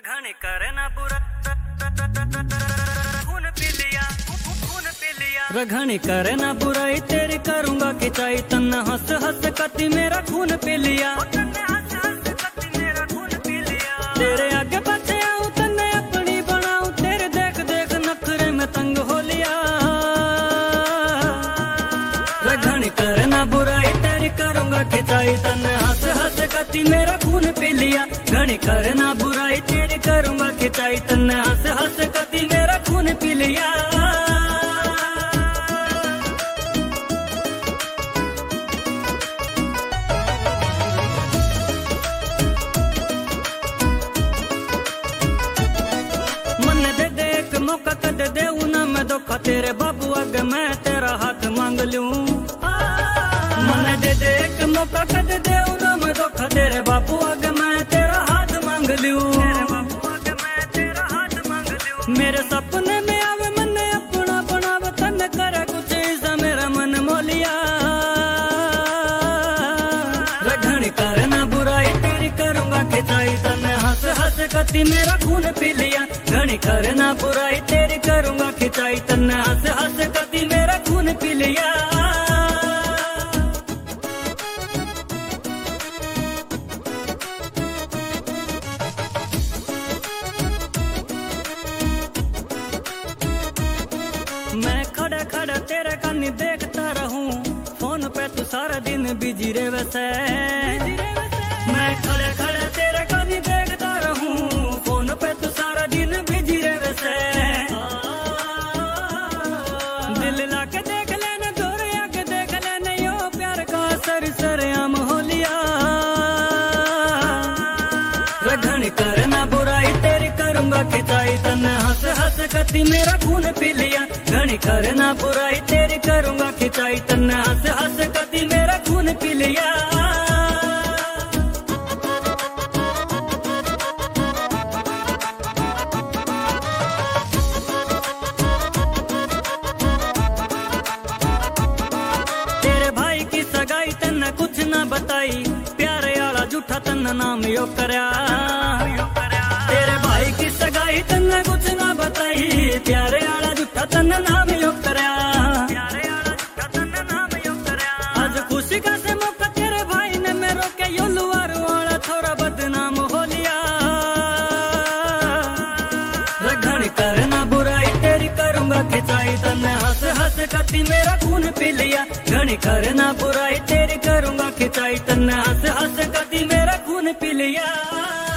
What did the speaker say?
घने करना बुरा खून पी लिया रघनी करना बुराई तेरी करूंगा खिंचाई तन्ना हंस हंस कति मेरा खून पी लिया तेरे आगे पीछे आऊं तन्ने अपनी बनाऊं तेरे देख देख नखरे में तंग हो लिया रघनी करना बुराई तेरी करूंगा खिंचाई तन्ने हंस हंस कति मेरा खून पी लिया घनी करना बुराई तेरी करूंगा खिंचाई तन्ने हंस हंस कति मेरा खून पी लिया मौका कद देऊ ना मैं धोखा तेरे बाबू आगे मैं तेरा हाथ मांग लूं मन दे दे एक मौका कद देऊ ना मैं धोखा तेरे बाबू आगे मैं तेरा हाथ मांग लूं मेरे सपने में आवे मन अपना बनावे तन करे कुछ ऐसा मेरा मन मोलिया रघनी करना बुराई तेरी करूंगा खिंचाई तने हंस हंस कति मेरा खून पी लिया घनी करना बुराई तेरी करूंगा खिंचाई तन्ने हंस हंस कति मेरा खून पी लिया मैं खड़ा खड़ा तेरे कन्नी देखता रहूं फोन पे तू सारा दिन बिजी रे वैसे मैं खड़ा खड़ा तेरे कन्नी देखता रहूं फोन पे तू सारा दिन बिजी रे वैसे दिल लाके देख लेने दूर आके देख लेने यो प्यार का सर सरेआम हो लिया रघनी करना बुराई तेरी करूंगा खिंचाई तन्ने हंस हंस कति मेरा खून पी लिया घनी करना बुराई तेरी करूंगा खिंचाई तन्ने हंस हंस कति मेरा खून पी लिया कुछ ना बताई प्यारे आला झूठा तन्ना नाम यो करया तेरे भाई की सगाई तन्ने कुछ ना बताई प्यारे आला झूठा तन्ना नाम यो करया आज खुशी का से मौका तेरे भाई ने मेरो के यो लुआर वाला थोड़ा बदनाम हो लिया रघनी करना बुराई तेरी करूंगा खिंचाई तन्ने हंस हंस कति मेरा खून पी लिया घनी करना बुराई तेरी करूंगा खिंचाई तन्ने हंस हंस कति मेरा खून पी लिया।